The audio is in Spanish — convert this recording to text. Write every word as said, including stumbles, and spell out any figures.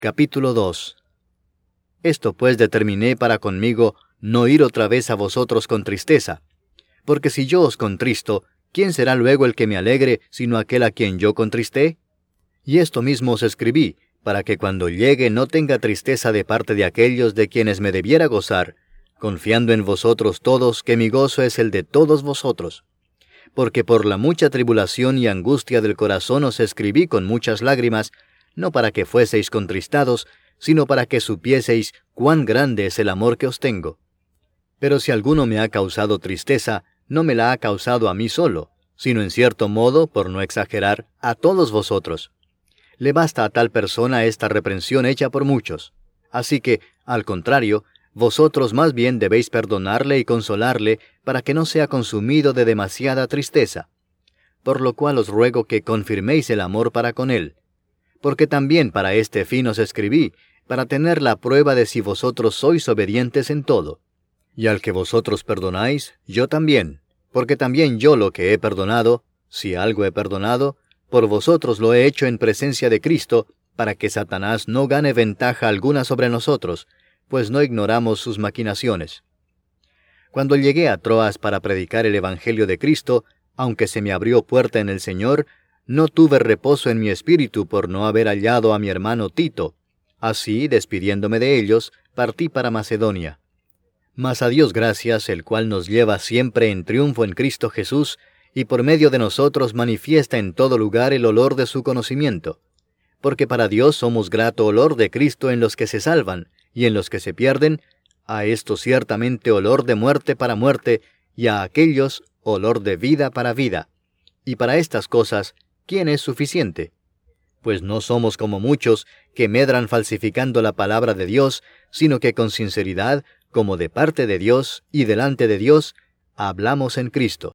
Capítulo dos. Esto pues determiné para conmigo no ir otra vez a vosotros con tristeza. Porque si yo os contristo, ¿quién será luego el que me alegre, sino aquel a quien yo contristé? Y esto mismo os escribí, para que cuando llegue no tenga tristeza de parte de aquellos de quienes me debiera gozar, confiando en vosotros todos, que mi gozo es el de todos vosotros. Porque por la mucha tribulación y angustia del corazón os escribí con muchas lágrimas, no para que fueseis contristados, sino para que supieseis cuán grande es el amor que os tengo. Pero si alguno me ha causado tristeza, no me la ha causado a mí solo, sino en cierto modo, por no exagerar, a todos vosotros. Le basta a tal persona esta reprensión hecha por muchos. Así que, al contrario, vosotros más bien debéis perdonarle y consolarle, para que no sea consumido de demasiada tristeza. Por lo cual os ruego que confirméis el amor para con él. Porque también para este fin os escribí, para tener la prueba de si vosotros sois obedientes en todo. Y al que vosotros perdonáis, yo también, porque también yo lo que he perdonado, si algo he perdonado, por vosotros lo he hecho en presencia de Cristo, para que Satanás no gane ventaja alguna sobre nosotros, pues no ignoramos sus maquinaciones. Cuando llegué a Troas para predicar el Evangelio de Cristo, aunque se me abrió puerta en el Señor, no tuve reposo en mi espíritu por no haber hallado a mi hermano Tito. Así, despidiéndome de ellos, partí para Macedonia. Mas a Dios gracias, el cual nos lleva siempre en triunfo en Cristo Jesús, y por medio de nosotros manifiesta en todo lugar el olor de su conocimiento. Porque para Dios somos grato olor de Cristo en los que se salvan, y en los que se pierden, a estos ciertamente olor de muerte para muerte, y a aquellos olor de vida para vida. Y para estas cosas, ¿quién es suficiente? Pues no somos como muchos que medran falsificando la palabra de Dios, sino que con sinceridad, como de parte de Dios y delante de Dios, hablamos en Cristo.